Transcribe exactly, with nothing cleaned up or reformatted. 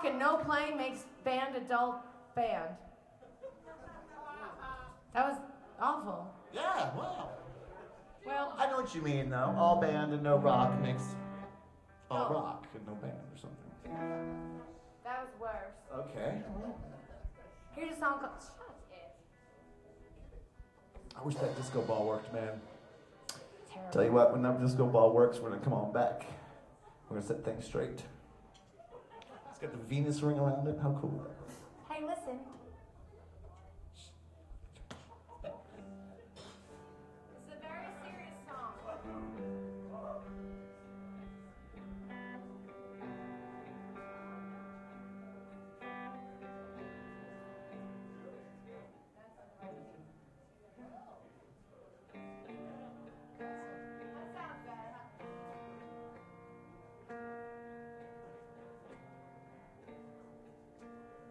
and no playing makes band adult band. That was awful. Yeah, wow. Well, I know what you mean, though. All band and no rock makes all No. rock and no band or something. that was worse. Okay. Here's a song called Shut It. I wish that disco ball worked, man. Terrible. Tell you what, when that disco ball works, we're gonna come on back. We're gonna set things straight. It's got the Venus ring around it. How cool. Hey, listen.